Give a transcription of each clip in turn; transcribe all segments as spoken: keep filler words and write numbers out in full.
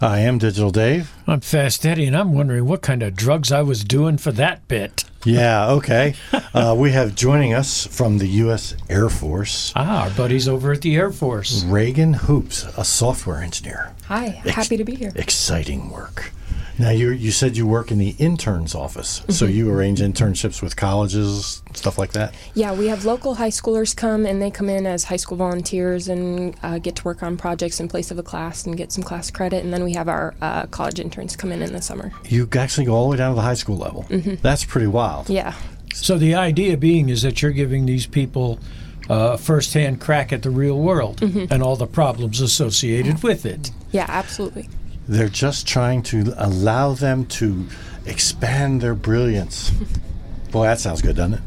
I am Digital Dave. I'm Fast Eddie, and I'm wondering what kind of drugs I was doing for that bit. Yeah, okay. uh, we have joining us from the U S Air Force. Ah, our buddies over at the Air Force. Reagan Hoops, a software engineer. Hi, Ex- happy to be here. Exciting work. Now, you you said you work in the interns office, mm-hmm. so you arrange internships with colleges, stuff like that? Yeah, we have local high schoolers come, and they come in as high school volunteers and uh, get to work on projects in place of a class and get some class credit, and then we have our uh, college interns come in in the summer. You actually go all the way down to the high school level. Mm-hmm. That's pretty wild. Yeah. So the idea being is that you're giving these people a uh, first-hand crack at the real world mm-hmm. and all the problems associated with it. Yeah, absolutely. They're just trying to allow them to expand their brilliance. Boy, that sounds good, doesn't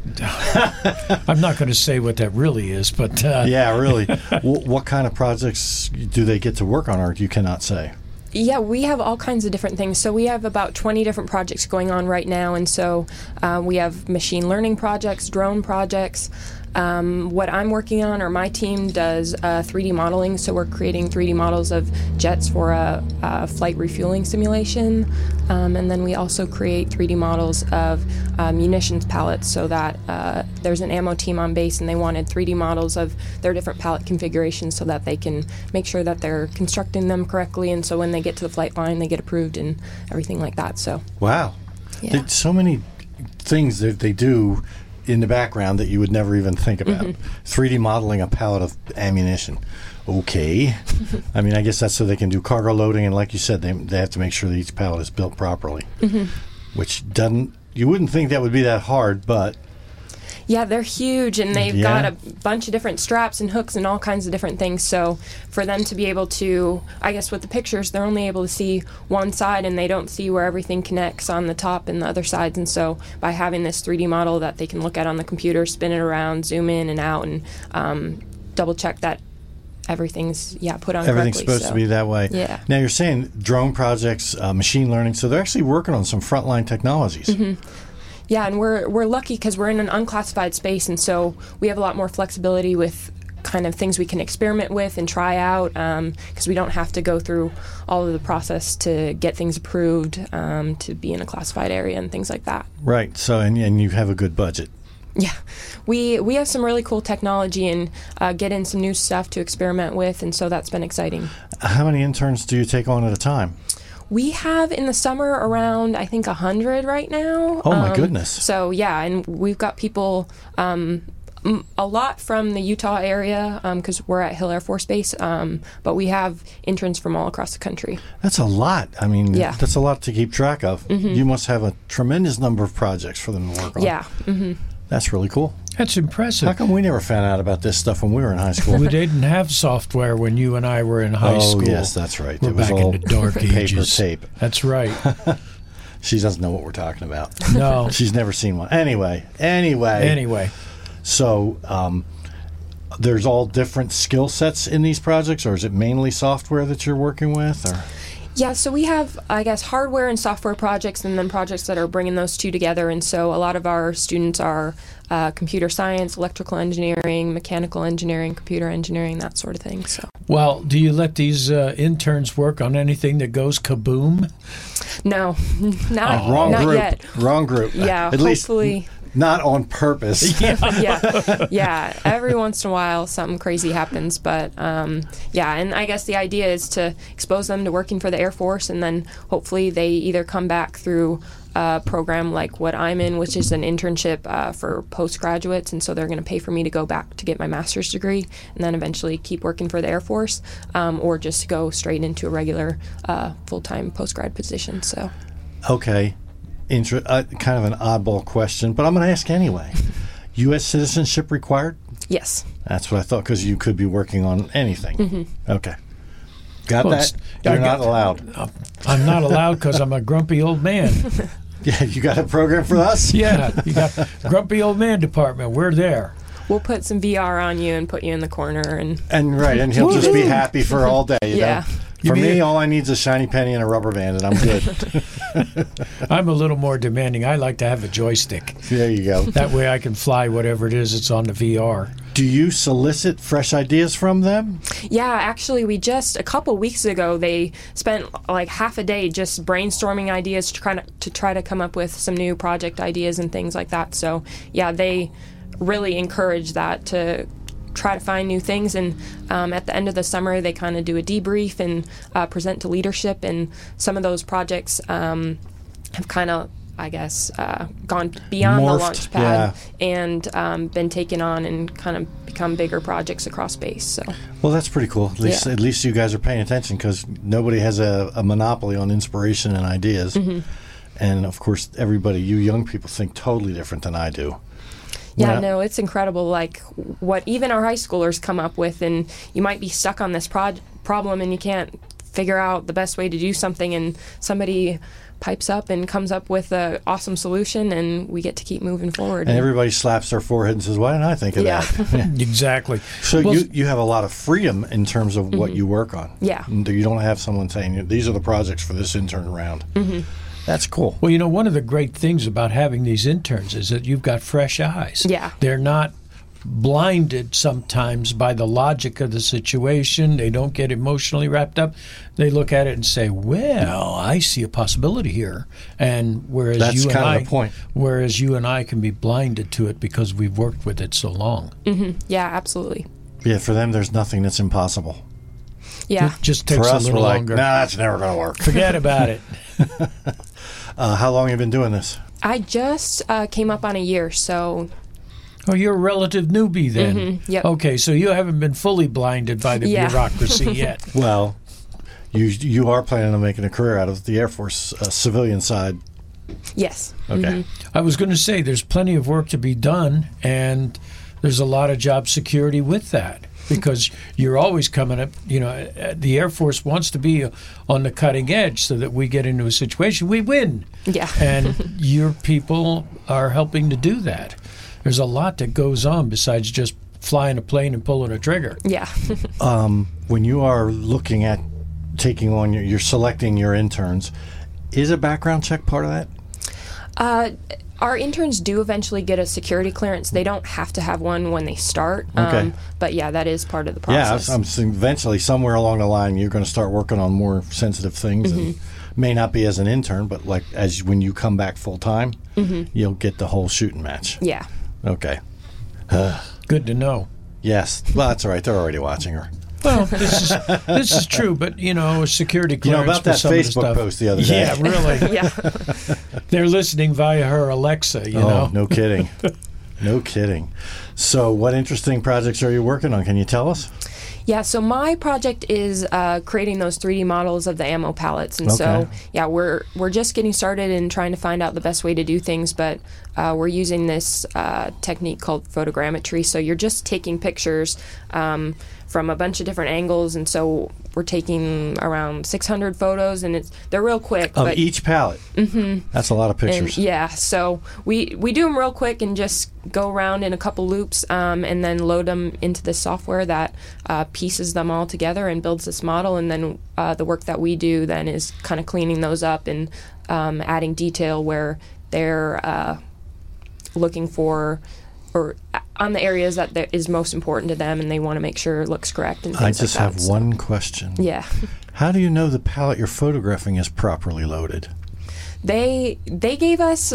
it? I'm not going to say what that really is, but... Uh, yeah, really. w- what kind of projects do they get to work on, or you cannot say? Yeah, we have all kinds of different things. So we have about twenty different projects going on right now, and so uh, we have machine learning projects, drone projects. Um, what I'm working on, or my team does uh, three D modeling, so we're creating three D models of jets for a, a flight refueling simulation, um, and then we also create three D models of uh, munitions pallets, so that uh, there's an ammo team on base and they wanted three D models of their different pallet configurations so that they can make sure that they're constructing them correctly, and so when they get to the flight line they get approved and everything like that. So wow, yeah. There's so many things that they do in the background that you would never even think about. Mm-hmm. three D modeling a pallet of ammunition. Okay. I mean, I guess that's so they can do cargo loading, and like you said, they they have to make sure that each pallet is built properly, mm-hmm. which doesn't, you wouldn't think that would be that hard, but... Yeah, they're huge, and they've yeah. got a bunch of different straps and hooks and all kinds of different things. So for them to be able to, I guess with the pictures, they're only able to see one side, and they don't see where everything connects on the top and the other sides. And so by having this three D model that they can look at on the computer, spin it around, zoom in and out, and um, double check that everything's, yeah, put on Everything's correctly. supposed so. to be that way. Yeah. Now you're saying drone projects, uh, machine learning, so they're actually working on some frontline technologies. Mm-hmm. Yeah, and we're we're lucky because we're in an unclassified space, and so we have a lot more flexibility with kind of things we can experiment with and try out, because um, we don't have to go through all of the process to get things approved um, to be in a classified area and things like that. Right. So and, and you have a good budget. Yeah, we we have some really cool technology and uh, get in some new stuff to experiment with, and so that's been exciting. How many interns do you take on at a time? We have in the summer around, I think, one hundred right now. Oh, my um, goodness. So, yeah, and we've got people, um, m- a lot from the Utah area, because um, we're at Hill Air Force Base, um, but we have interns from all across the country. That's a lot. I mean, yeah. that's a lot to keep track of. Mm-hmm. You must have a tremendous number of projects for them to work on. Yeah. Mm-hmm. That's really cool. That's impressive. How come we never found out about this stuff when we were in high school? We didn't have software when you and I were in high oh, school. Oh, yes, that's right. We're it was back all in the dark paper ages. tape. That's right. She doesn't know what we're talking about. No. She's never seen one. Anyway, anyway. Anyway. So um, there's all different skill sets in these projects, or is it mainly software that you're working with? Or? Yeah, so we have, I guess, hardware and software projects and then projects that are bringing those two together. And so a lot of our students are uh, computer science, electrical engineering, mechanical engineering, computer engineering, that sort of thing. So. Well, do you let these uh, interns work on anything that goes kaboom? No, not, oh, wrong not group. yet. Wrong group. Yeah, At hopefully. Least not on purpose. yeah, yeah, yeah. Every once in a while, something crazy happens, but um, yeah. And I guess the idea is to expose them to working for the Air Force, and then hopefully they either come back through a program like what I'm in, which is an internship uh, for postgraduates, and so they're going to pay for me to go back to get my master's degree, and then eventually keep working for the Air Force, um, or just go straight into a regular uh, full-time postgrad position. So. Okay. Inter- uh, kind of an oddball question, but I'm going to ask anyway. U S citizenship required? Yes. That's what I thought, because you could be working on anything. Mm-hmm. Okay. Got well, that? You're not allowed. I'm not allowed because I'm a grumpy old man. Yeah, you got a program for us? Yeah, you got grumpy old man department. We're there. We'll put some V R on you and put you in the corner. And, and right, and he'll just be happy for all day. You yeah. know? For me, all I need is a shiny penny and a rubber band, and I'm good. I'm a little more demanding. I like to have a joystick. There you go. That way I can fly whatever it is that's on the V R. Do you solicit fresh ideas from them? Yeah, actually, we just a couple weeks ago they spent like half a day just brainstorming ideas to try to, to try to come up with some new project ideas and things like that. So yeah, they really encourage that to try to find new things. And um, at the end of the summer, they kind of do a debrief and uh, present to leadership. And some of those projects um, have kind of, I guess, uh, gone beyond Morphed, the launch pad yeah. and um, been taken on and kind of become bigger projects across base. So, well, that's pretty cool. At least, Yeah. at least you guys are paying attention, because nobody has a, a monopoly on inspiration and ideas. Mm-hmm. And of course, everybody, you young people, think totally different than I do. yeah, When I- no, it's incredible. Like what even our high schoolers come up with, and you might be stuck on this prod- problem and you can't figure out the best way to do something, and somebody pipes up and comes up with an awesome solution, and we get to keep moving forward. And everybody slaps their forehead and says, "Why didn't I think of Yeah. that?" Exactly. So Well, you, you have a lot of freedom in terms of what you work on. Yeah. And you don't have someone saying, "These are the projects for this intern round." Mm-hmm. That's cool. Well, you know, one of the great things about having these interns is that you've got fresh eyes. Yeah. They're not blinded sometimes by the logic of the situation. They don't get emotionally wrapped up. They look at it and say, "Well, I see a possibility here." And whereas That's you and kind of I, the point. whereas you and I can be blinded to it because we've worked with it so long. Yeah, absolutely. Yeah, for them, there's nothing that's impossible. Yeah. It just For takes a us, we're little like, longer. "Nah, that's never going to work." Forget about it. Uh, how long have you been doing this? I just uh, came up on a year, so Oh, you're a relative newbie then. Mhm, yep. Okay, so you haven't been fully blinded by the Yeah. bureaucracy yet. Well, you you are planning on making a career out of the Air Force uh, civilian side. yes. Okay. I was going to say there's plenty of work to be done, and there's a lot of job security with that, because you're always coming up, you know, uh, the Air Force wants to be on the cutting edge so that we get into a situation, we win. Yeah. And your people are helping to do that. There's a lot that goes on besides just flying a plane and pulling a trigger. Yeah. Um, when you are looking at taking on your, you're selecting your interns, is a background check part of that? Uh, our interns do eventually get a security clearance. They don't have to have one when they start. Okay. Um, but yeah, that is part of the Yeah, process. I'm saying eventually, somewhere along the line, you're going to start working on more sensitive things, and may not be as an intern, but like as when you come back full time, you'll get the whole shooting match. yeah. Okay. Good to know. Yes. Well, that's all right. They're already watching her. Well, this is this is true, but you know, security You clearance know about for that some of the Facebook stuff. post the other day? Yeah, really. Yeah. They're listening via her Alexa, you oh, know. no kidding. No kidding. So, what interesting projects are you working on? Can you tell us? Yeah, so my project is uh, creating those three D models of the ammo pallets, and so Okay. yeah, we're we're just getting started and trying to find out the best way to do things. But uh, we're using this uh, technique called photogrammetry. So you're just taking pictures um, from a bunch of different angles, and so we're taking around six hundred photos, and it's they're real quick. Of but, each palette. Mm-hmm. That's a lot of and, pictures. yeah, so we we do them real quick and just go around in a couple loops, um, and then load them into the software that uh, pieces them all together and builds this model. And then uh, the work that we do then is kind of cleaning those up and um, adding detail where they're uh, looking for, or on the areas that there is most important to them, and they want to make sure it looks correct and I things just like that. have So- one question. Yeah. How do you know the palette you're photographing is properly loaded? They they gave us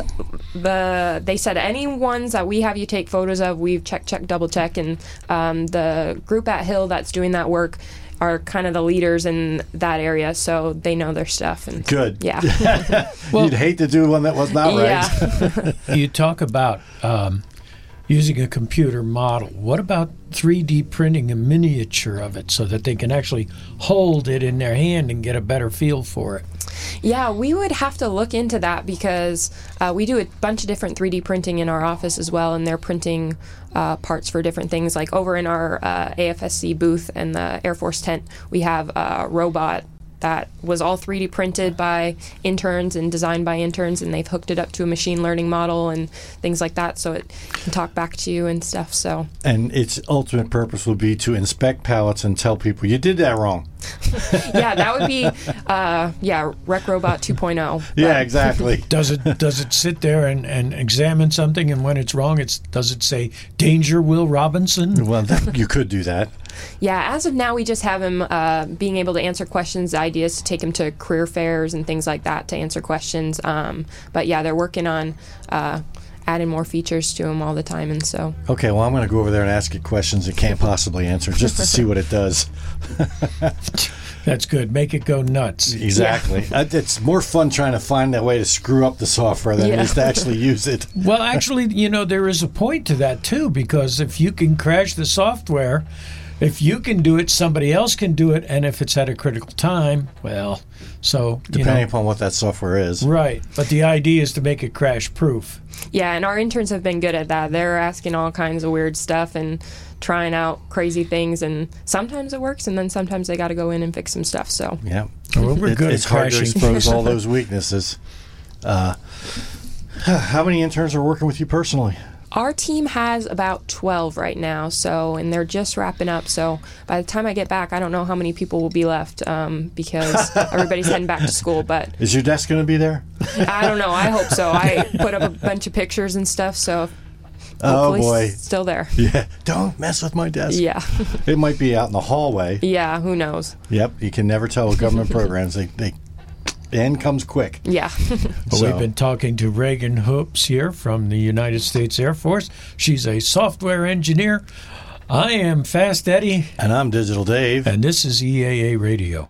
the they said any ones that we have you take photos of, we've check check double check, and um, the group at Hill that's doing that work are kind of the leaders in that area, so they know their stuff. And Good. yeah. Well- You'd hate to do one that was not right. Yeah. You talk about um, using a computer model. What about three D printing a miniature of it so that they can actually hold it in their hand and get a better feel for it? Yeah, we would have to look into that because uh, we do a bunch of different three D printing in our office as well, and they're printing uh, parts for different things. Like over in our uh, A F S C booth and the Air Force tent, we have a robot that was all three D printed by interns and designed by interns, and they've hooked it up to a machine learning model and things like that, so it can talk back to you and stuff. So, and its ultimate purpose will be to inspect pallets and tell people you did that wrong. Yeah, that would be uh, yeah, Rec Robot two point oh. Yeah, exactly. Does it does it sit there and, and examine something, and when it's wrong, it's does it say "Danger, Will Robinson"? Well, that, you could do that. Yeah, as of now, we just have him uh, being able to answer questions, ideas to take him to career fairs and things like that to answer questions. Um, but yeah, they're working on uh, adding more features to him all the time, and so. Okay, well, I'm going to go over there and ask it questions it can't possibly answer just to see what it does. That's good. Make it go nuts. Exactly. Yeah. It's more fun trying to find that way to screw up the software than yeah. it is to actually use it. Well, actually, you know, there is a point to that, too, because if you can crash the software, if you can do it, somebody else can do it, and if it's at a critical time, well, so, you Depending know, upon what that software is. Right. But the idea is to make it crash-proof. Yeah, and our interns have been good at that. They're asking all kinds of weird stuff and trying out crazy things, and sometimes it works, and then sometimes they got to go in and fix some stuff. So yeah, well, we're it, good it's at hard crashing. to expose all those weaknesses. Uh, how many interns are working with you personally? Our team has about twelve right now, so and they're just wrapping up. So by the time I get back, I don't know how many people will be left um, because everybody's heading back to school. But is your desk going to be there? I don't know. I hope so. I put up a bunch of pictures and stuff, so oh boy, still there. Yeah, don't mess with my desk. Yeah, it might be out in the hallway. Yeah, who knows? Yep, you can never tell with government programs. They they. The end comes quick. Yeah. Well, so. We've been talking to Reagan Hoops here from the United States Air Force. She's a software engineer. I am Fast Eddie. And I'm Digital Dave. And this is E A A Radio.